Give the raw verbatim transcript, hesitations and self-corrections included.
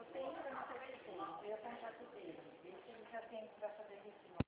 eu tenho para não ter certeza, eu ia apontar tudo dele. Esse ele já tem para fazer esse